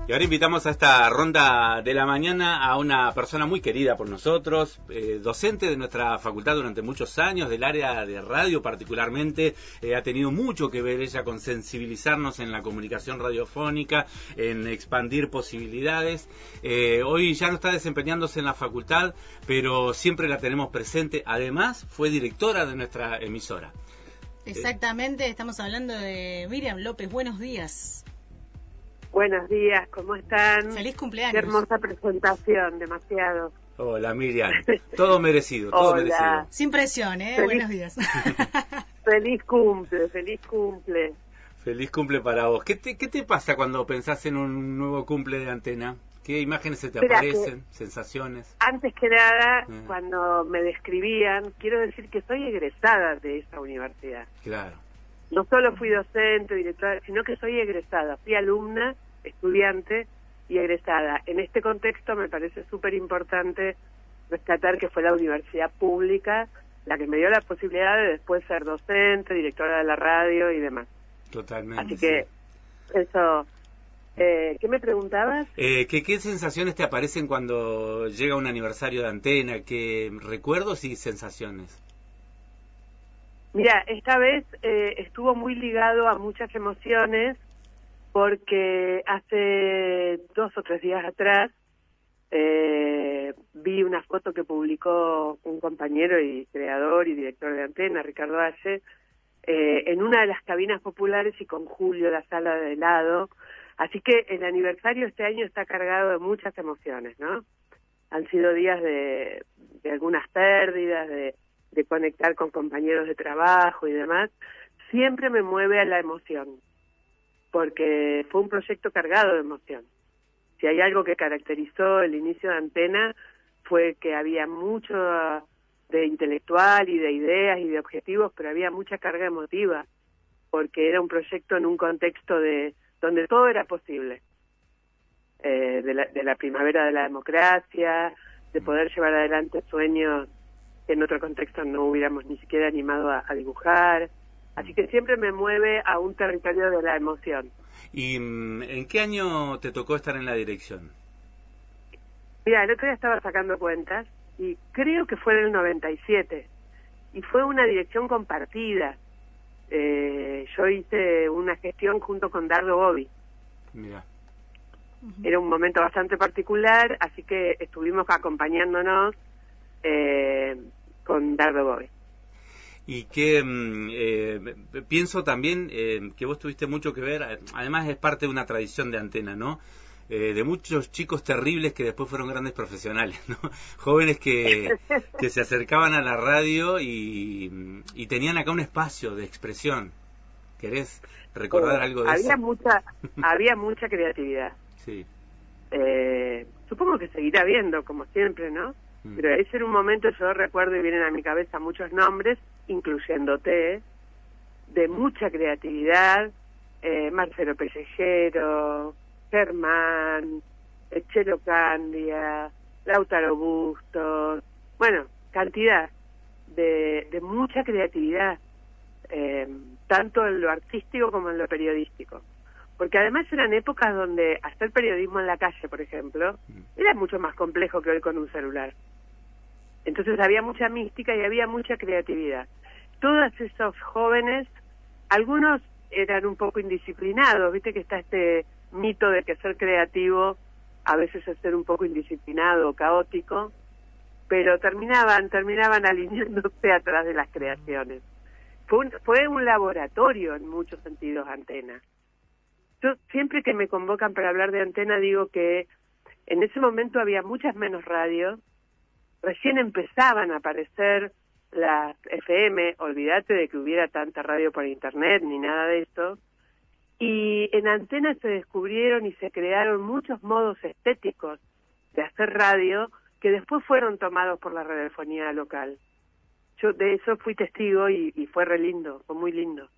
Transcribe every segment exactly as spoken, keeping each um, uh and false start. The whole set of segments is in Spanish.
Y ahora invitamos a esta ronda de la mañana a una persona muy querida por nosotros, eh, docente de nuestra facultad durante muchos años, del área de radio particularmente. Eh, ha tenido mucho que ver ella con sensibilizarnos en la comunicación radiofónica, en expandir posibilidades. Eh, hoy ya no está desempeñándose en la facultad, pero siempre la tenemos presente. Además, fue directora de nuestra emisora. Exactamente, eh, estamos hablando de Miriam López. Buenos días. Buenos días, ¿cómo están? Feliz cumpleaños. Qué hermosa presentación, demasiado. Hola, Miriam. Todo merecido, todo Hola. merecido. Sin presión, ¿eh? Feliz, Buenos días. Feliz cumple, feliz cumple. Feliz cumple para vos. ¿Qué te, qué te pasa cuando pensás en un nuevo cumple de Antena? ¿Qué imágenes se te Mira, aparecen? ¿Sensaciones? Antes que nada, eh. cuando me describían, quiero decir que soy egresada de esa universidad. Claro. No solo fui docente, directora, sino que soy egresada. Fui alumna, estudiante y egresada. En este contexto me parece súper importante rescatar que fue la universidad pública la que me dio la posibilidad de después ser docente, directora de la radio y demás. Totalmente. Así que sí. Eso... Eh, ¿Qué me preguntabas? Eh, ¿qué, ¿Qué sensaciones te aparecen cuando llega un aniversario de Antena? ¿Qué recuerdos y sensaciones? Mira, esta vez eh, estuvo muy ligado a muchas emociones porque hace dos o tres días atrás eh, vi una foto que publicó un compañero y creador y director de Antena, Ricardo Valle, eh, en una de las cabinas populares y con Julio, la sala de helado. Así que el aniversario este año está cargado de muchas emociones, ¿no? Han sido días de, de algunas pérdidas, de, de conectar con compañeros de trabajo y demás. Siempre me mueve a la emoción, porque fue un proyecto cargado de emoción. Si hay algo que caracterizó el inicio de Antena fue que había mucho de intelectual y de ideas y de objetivos, pero había mucha carga emotiva, porque era un proyecto en un contexto de donde todo era posible, eh, de, la, de la primavera de la democracia, de poder llevar adelante sueños que en otro contexto no hubiéramos ni siquiera animado a, a dibujar. Así que siempre me mueve a un territorio de la emoción. ¿Y en qué año te tocó estar en la dirección? Mira, el otro día estaba sacando cuentas y creo que fue en el noventa y siete, y fue una dirección compartida. Eh, yo hice una gestión junto con Dardo Bobby. Mira. Era un momento bastante particular, así que estuvimos acompañándonos eh, con Dardo Bobby. Y que eh, pienso también eh, que vos tuviste mucho que ver, además es parte de una tradición de Antena, ¿no? Eh, de muchos chicos terribles que después fueron grandes profesionales, ¿no? Jóvenes que, que se acercaban a la radio y, y tenían acá un espacio de expresión. ¿Querés recordar eh, algo de había eso? Mucha, había mucha creatividad. Sí. Eh, supongo que seguirá habiendo, como siempre, ¿no? Mm. Pero ese era un momento, yo recuerdo y vienen a mi cabeza muchos nombres, incluyéndote, de mucha creatividad, eh, Marcelo Pellejero, Germán, Chelo Candia, Lautaro Bustos, bueno, cantidad de, de mucha creatividad, eh, tanto en lo artístico como en lo periodístico. Porque además eran épocas donde hacer periodismo en la calle, por ejemplo, era mucho más complejo que hoy con un celular. Entonces había mucha mística y había mucha creatividad. Todos esos jóvenes, algunos eran un poco indisciplinados, viste que está este mito de que ser creativo a veces es ser un poco indisciplinado o caótico, pero terminaban terminaban alineándose atrás de las creaciones. Fue un, fue un laboratorio en muchos sentidos Antena. Yo siempre que me convocan para hablar de Antena digo que en ese momento había muchas menos radios, recién empezaban a aparecer las F M, olvídate de que hubiera tanta radio por internet ni nada de eso. Y en Antena se descubrieron y se crearon muchos modos estéticos de hacer radio que después fueron tomados por la radiofonía local. Yo de eso fui testigo y, y fue re lindo, fue muy lindo.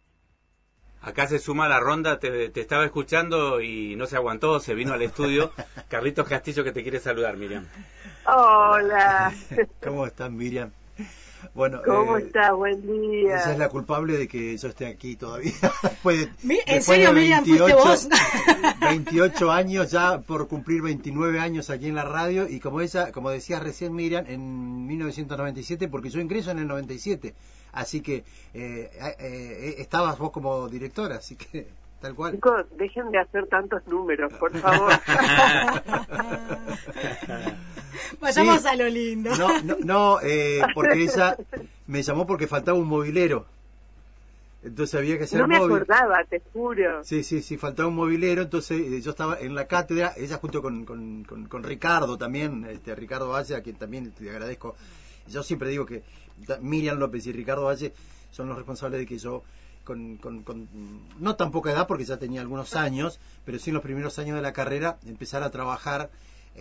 Acá se suma la ronda, te, te estaba escuchando y no se aguantó, se vino al estudio. Carlitos Castillo que te quiere saludar, Miriam. Hola. ¿Cómo están, Miriam? Bueno, ¿Cómo eh, estás? Buen día. Ella es la culpable de que yo esté aquí todavía. después de, ¿En después serio, de Miriam, fuiste vos? veintiocho años, ya por cumplir veintinueve años aquí en la radio, y como ella, como decía recién Miriam, en mil novecientos noventa y siete, porque yo ingreso en el noventa y siete, así que eh, eh, eh, estabas vos como directora, así que tal cual. Chicos, dejen de hacer tantos números, por favor. Vayamos Sí. a lo lindo. No, no, no eh, porque ella me llamó porque faltaba un mobilero. Entonces había que hacer No me móvil. acordaba, te juro. Sí, sí, sí, faltaba un mobilero. Entonces eh, yo estaba en la cátedra, ella junto con, con, con, con Ricardo también, este Ricardo Valle, a quien también te agradezco. Yo siempre digo que Miriam López y Ricardo Valle son los responsables de que yo, con, con, con no tan poca edad, porque ya tenía algunos años, pero sí en los primeros años de la carrera, empezar a trabajar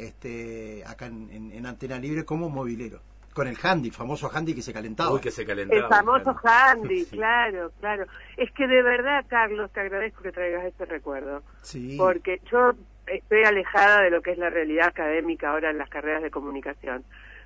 este acá en, en, en Antena Libre como mobilero. Con el handy, famoso handy que se calentaba. Uy, que se calentaba. El famoso handy, Sí. claro, claro. Es que de verdad, Carlos, te agradezco que traigas este recuerdo. Sí. Porque yo estoy alejada de lo que es la realidad académica ahora en las carreras de comunicación.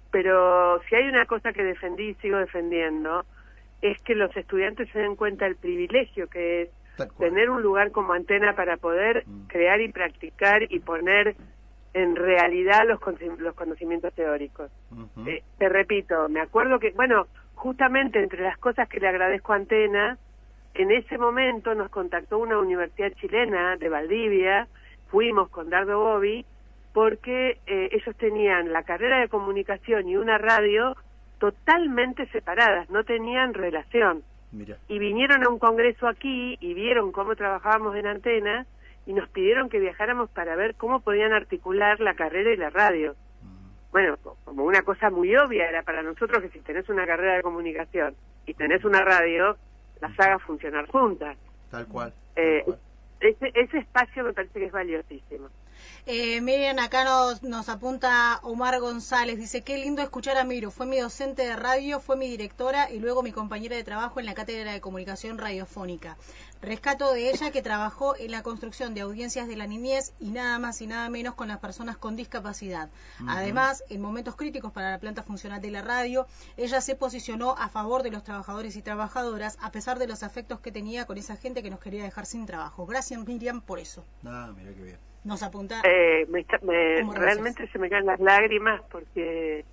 Pero si hay una cosa que defendí y sigo defendiendo, es que los estudiantes se den cuenta del privilegio que es tener un lugar como Antena para poder mm. crear y practicar y poner en realidad los, los conocimientos teóricos. Uh-huh. Eh, te repito, me acuerdo que, bueno, justamente entre las cosas que le agradezco a Antena, en ese momento nos contactó una universidad chilena de Valdivia, fuimos con Dardo Bobby, porque eh, ellos tenían la carrera de comunicación y una radio totalmente separadas, no tenían relación. Mira. Y vinieron a un congreso aquí y vieron cómo trabajábamos en Antena, y nos pidieron que viajáramos para ver cómo podían articular la carrera y la radio. Uh-huh. Bueno, como una cosa muy obvia era para nosotros que si tenés una carrera de comunicación y tenés una radio, las hagas funcionar juntas. Tal cual. Eh, tal cual. Ese, ese espacio me parece que es valiosísimo. Eh, Miriam, acá nos, nos apunta Omar González, dice, qué lindo escuchar a Miro, fue mi docente de radio, fue mi directora y luego mi compañera de trabajo en la Cátedra de Comunicación Radiofónica. Rescato de ella que trabajó en la construcción de audiencias de la niñez y nada más y nada menos con las personas con discapacidad. Uh-huh. Además, en momentos críticos para la planta funcional de la radio, ella se posicionó a favor de los trabajadores y trabajadoras a pesar de los afectos que tenía con esa gente que nos quería dejar sin trabajo. Gracias, Miriam, por eso. Ah, mira qué bien. Nos apunta. Eh, me, me, realmente se me caen las lágrimas porque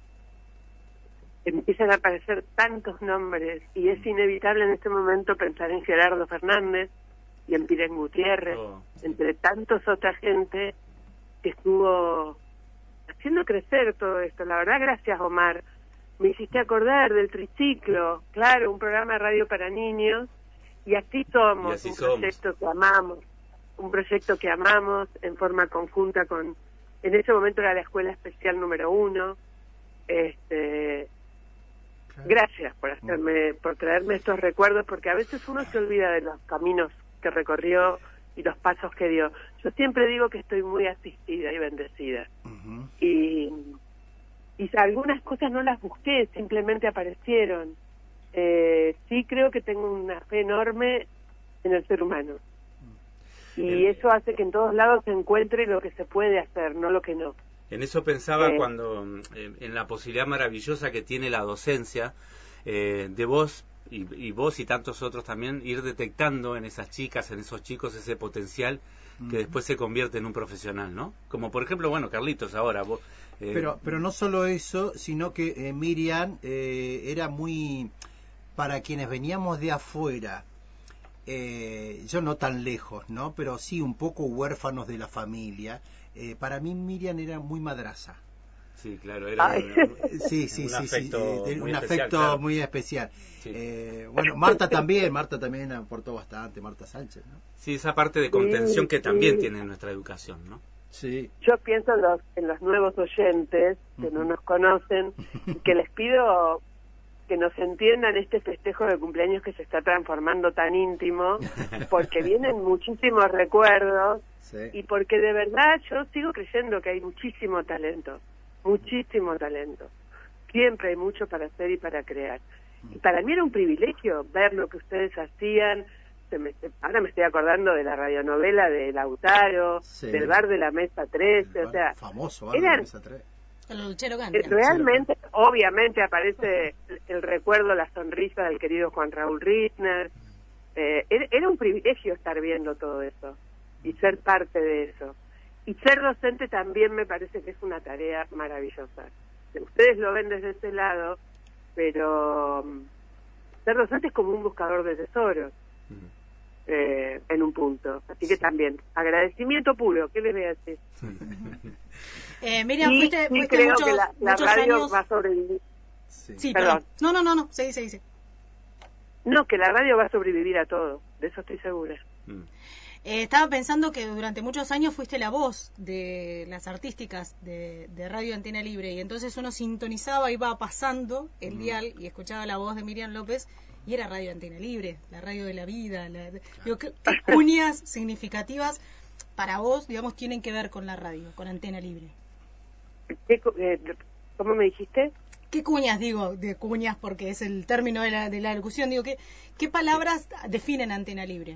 empiezan a aparecer tantos nombres y es inevitable en este momento pensar en Gerardo Fernández y en Piren Gutiérrez, oh. entre tantos otra gente que estuvo haciendo crecer todo esto. La verdad, gracias, Omar. Me hiciste acordar del Triciclo, claro, un programa de radio para niños, y así somos, y así un somos. proyecto que amamos. un proyecto que amamos en forma conjunta con, en ese momento era la Escuela Especial número uno. Este, claro. Gracias por hacerme, por traerme estos recuerdos, porque a veces uno se olvida de los caminos que recorrió y los pasos que dio. Yo siempre digo que estoy muy asistida y bendecida. Uh-huh. Y, y algunas cosas no las busqué, simplemente aparecieron. Eh, sí creo que tengo una fe enorme en el ser humano. Y eso hace que en todos lados se encuentre lo que se puede hacer, no lo que no. En eso pensaba eh, cuando, eh, en la posibilidad maravillosa que tiene la docencia, eh, de vos y, y vos y tantos otros también, ir detectando en esas chicas, en esos chicos, ese potencial que uh-huh. después se convierte en un profesional, ¿no? Como por ejemplo, bueno, Carlitos ahora. Vos, eh, pero, pero no solo eso, sino que eh, Miriam eh, era muy, para quienes veníamos de afuera, Eh, yo no tan lejos, ¿no? Pero sí un poco huérfanos de la familia. Eh, para mí Miriam era muy madraza. Sí, claro, era un, sí, sí, un sí, afecto, sí, muy un especial, afecto claro. muy especial. Sí. Eh, bueno, Marta también, Marta también aportó bastante, Marta Sánchez, ¿no? Sí, esa parte de contención sí, que también sí. tiene nuestra educación, ¿no? Sí. Yo pienso en los, en los nuevos oyentes que uh-huh. no nos conocen y que les pido que nos entiendan este festejo de cumpleaños que se está transformando tan íntimo, porque vienen muchísimos recuerdos sí. y porque de verdad yo sigo creyendo que hay muchísimo talento, muchísimo talento. Siempre hay mucho para hacer y para crear. Y para mí era un privilegio ver lo que ustedes hacían. Se me, ahora me estoy acordando de la radionovela de Lautaro, sí. del bar de la Mesa trece, o sea, famoso bar eran, de la Mesa trece. El Chelo Candia. Eh, realmente, obviamente aparece el, el recuerdo, la sonrisa del querido Juan Raúl Rittner. Eh, era, era un privilegio estar viendo todo eso y ser parte de eso. Y ser docente también me parece que es una tarea maravillosa. Ustedes lo ven desde ese lado, pero um, ser docente es como un buscador de tesoros, uh-huh. eh, en un punto. Así que sí. También, agradecimiento puro, ¿qué les voy a decir? eh, Miriam, y, fuiste, y fuiste creo muchos, que la, la radio años... va a sobrevivir. Sí, sí perdón. perdón. No, no, no, no, se dice, dice. No, que la radio va a sobrevivir a todo, de eso estoy segura. Mm. Eh, estaba pensando que durante muchos años fuiste la voz de las artísticas de, de Radio Antena Libre, y entonces uno sintonizaba, iba pasando el mm. dial y escuchaba la voz de Miriam López y era Radio Antena Libre, la radio de la vida. La, digo, ¿qué, qué cuñas significativas para vos, digamos, tienen que ver con la radio, con Antena Libre? ¿Qué, eh, ¿Cómo me dijiste? ¿Qué cuñas, digo, de cuñas porque es el término de la, de la locución, digo, ¿qué, qué palabras definen Antena Libre?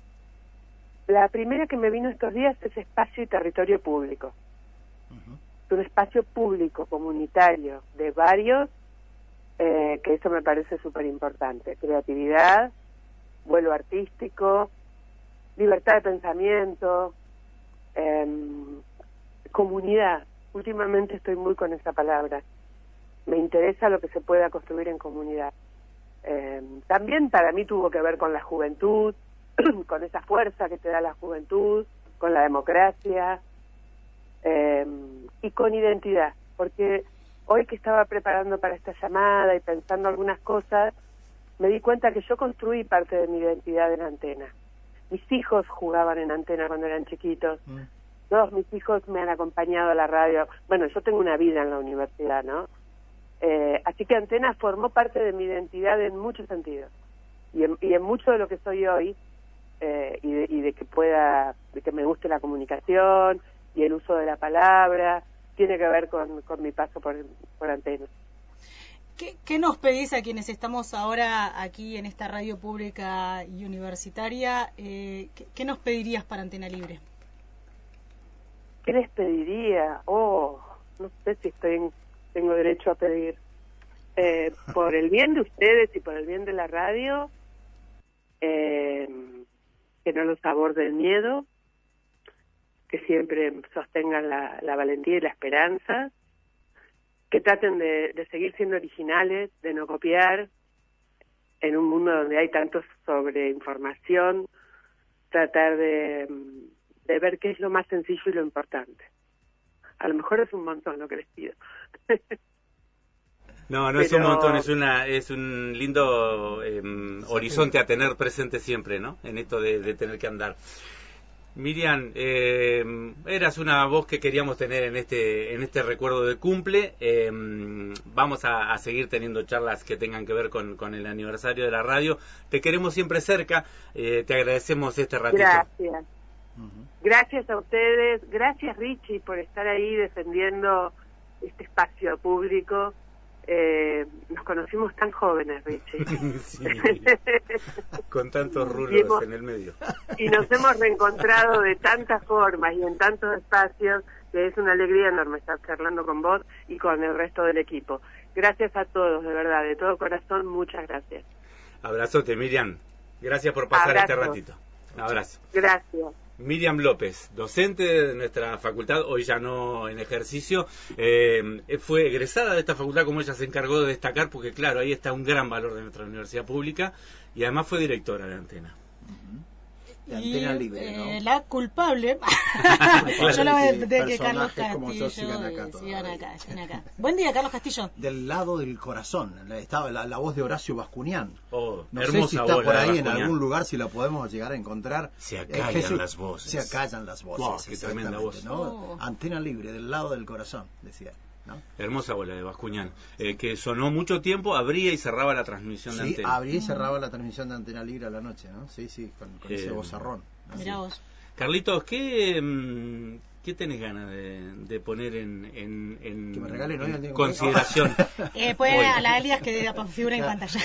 La primera que me vino estos días es espacio y territorio público. Uh-huh. Es un espacio público, comunitario, de varios, eh, que eso me parece súper importante. Creatividad, vuelo artístico, libertad de pensamiento, eh, comunidad. Últimamente estoy muy con esa palabra. Me interesa lo que se pueda construir en comunidad. Eh, también para mí tuvo que ver con la juventud, con esa fuerza que te da la juventud, con la democracia eh, y con identidad, porque hoy que estaba preparando para esta llamada y pensando algunas cosas, me di cuenta que yo construí parte de mi identidad en Antena. Mis hijos jugaban en Antena cuando eran chiquitos, mm. todos mis hijos me han acompañado a la radio. Bueno, yo tengo una vida en la universidad, ¿no? Eh, así que Antena formó parte de mi identidad en muchos sentidos, y en, y en mucho de lo que soy hoy. Eh, y, de, y de que pueda, de que me guste la comunicación y el uso de la palabra, tiene que ver con, con mi paso por, por Antena. ¿Qué, ¿Qué nos pedís a quienes estamos ahora aquí en esta radio pública y universitaria? Eh, ¿qué, ¿Qué nos pedirías para Antena Libre? ¿Qué les pediría? Oh, no sé si estoy en, tengo derecho a pedir. Eh, por el bien de ustedes y por el bien de la radio, eh, que no los aborde el miedo, que siempre sostengan la, la valentía y la esperanza, que traten de, de seguir siendo originales, de no copiar, en un mundo donde hay tanto sobreinformación, tratar de, de ver qué es lo más sencillo y lo importante. A lo mejor es un montón lo que les pido. No, no Pero... es un montón, es una es un lindo eh, horizonte a tener presente siempre, ¿no? En esto de, de tener que andar. Miriam, eh, eras una voz que queríamos tener en este en este recuerdo de cumple. Eh, vamos a, a seguir teniendo charlas que tengan que ver con, con el aniversario de la radio. Te queremos siempre cerca. Eh, te agradecemos este ratito. Gracias. Uh-huh. Gracias a ustedes. Gracias, Richie, por estar ahí defendiendo este espacio público. Eh, nos conocimos tan jóvenes, Richie. Sí, con tantos rulos hemos, en el medio. Y nos hemos reencontrado de tantas formas y en tantos espacios, que es una alegría enorme estar charlando con vos y con el resto del equipo. Gracias a todos, de verdad, de todo corazón, muchas gracias. Abrazote, Miriam. Gracias por pasar Abrazo. este ratito. Un abrazo. Gracias. Miriam López, docente de nuestra facultad, hoy ya no en ejercicio, eh, fue egresada de esta facultad, como ella se encargó de destacar, porque claro, ahí está un gran valor de nuestra universidad pública, y además fue directora de Antena. De Antena Libre, ¿no? Eh, la culpable. Yo la voy a de que Carlos Castillo sigan acá, sigan acá, sigan acá. Buen día, Carlos Castillo. Del lado del corazón, estaba la, la voz de Horacio Bascuñán. Oh, no sé si está por ahí en algún lugar, si la podemos llegar a encontrar. Se acallan eh, Jesús, las voces. Se acallan las voces. Wow, qué tremenda voz. ¿no? Oh. Antena Libre, del lado del corazón, decía. ¿no? Hermosa bola de Bascuñán, eh, que sonó mucho tiempo, abría y cerraba la transmisión sí, de Antena. abría y cerraba la transmisión de Antena Libre a la noche, ¿no? Sí, sí, con, con eh, ese vozarrón. ¿no? Mirá vos. Carlitos, ¿qué, ¿qué tenés ganas de, de poner en, en, en, que me regalen hoy en consideración? eh, Puede a la alias que figura en pantalla.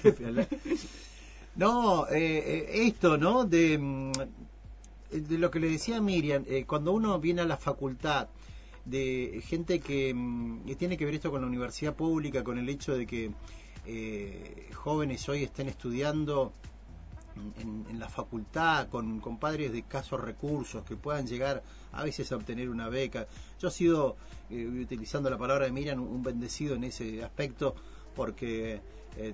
No, eh, esto, ¿no? De, de lo que le decía Miriam, eh, cuando uno viene a la facultad, de gente que, que tiene que ver esto con la universidad pública, con el hecho de que eh, jóvenes hoy estén estudiando en, en la facultad con, con padres de escasos recursos que puedan llegar a veces a obtener una beca. Yo he sido, eh, utilizando la palabra de Miriam, un bendecido en ese aspecto, porque eh,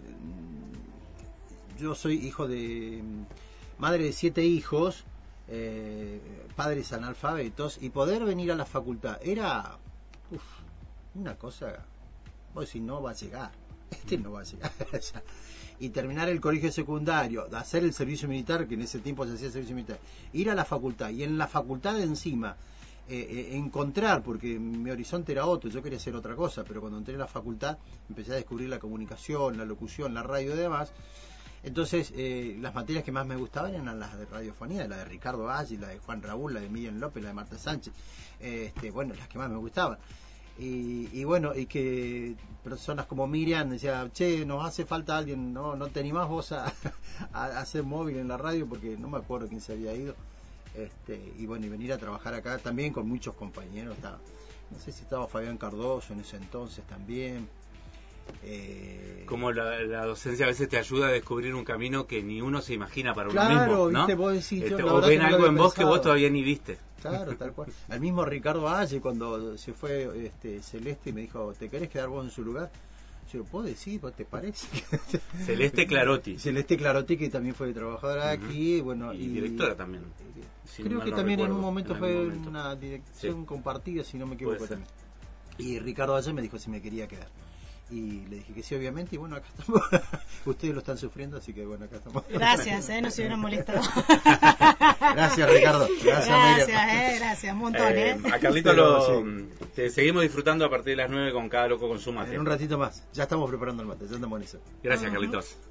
yo soy hijo de madre de siete hijos, eh, padres analfabetos, y poder venir a la facultad era uf, una cosa, vos decís, no va a llegar, este no va a llegar. Y terminar el colegio secundario, hacer el servicio militar, que en ese tiempo se hacía el servicio militar, ir a la facultad, y en la facultad de encima eh, eh, encontrar, porque mi horizonte era otro, yo quería hacer otra cosa, pero cuando entré en la facultad empecé a descubrir la comunicación, la locución, la radio y demás. Entonces eh, las materias que más me gustaban eran las de radiofonía, la de Ricardo Valle, la de Juan Raúl, la de Miriam López, la de Marta Sánchez, eh, este, bueno, las que más me gustaban. Y, y bueno, y que personas como Miriam decían, che, nos hace falta alguien, no no te animás vos a, a hacer móvil en la radio, porque no me acuerdo quién se había ido, este, y bueno, y venir a trabajar acá también con muchos compañeros. Estaba, no sé si estaba Fabián Cardoso en ese entonces también. Eh, Como la, la docencia a veces te ayuda a descubrir un camino que ni uno se imagina para claro, uno mismo, ¿no? Viste, vos decís, este, yo, o ven no algo en vos pensado. que vos todavía ni viste. Claro, tal cual. Al mismo Ricardo Valle, cuando se fue este, Celeste y me dijo, ¿te querés quedar vos en su lugar? Yo, ¿puedo decir? ¿Vos te parece? Celeste Clarotti. Celeste Clarotti, que también fue trabajadora uh-huh. aquí, bueno, y, y directora también. Si creo que no también recuerdo, en un momento en fue momento. una dirección sí. compartida, si no me equivoco también. Y Ricardo Valle me dijo si me quería quedar. Y le dije que sí, obviamente, y bueno, acá estamos. Ustedes lo están sufriendo, así que bueno, acá estamos. Gracias, eh, no se hubieran molestado. Gracias, Ricardo. Gracias, Gracias, eh, gracias, un montón, eh. eh. A Carlitos lo sí. te seguimos disfrutando a partir de las nueve con Cada Loco con su mate. En un ratito más, ya estamos preparando el mate, ya andamos en eso. Gracias, uh-huh. Carlitos.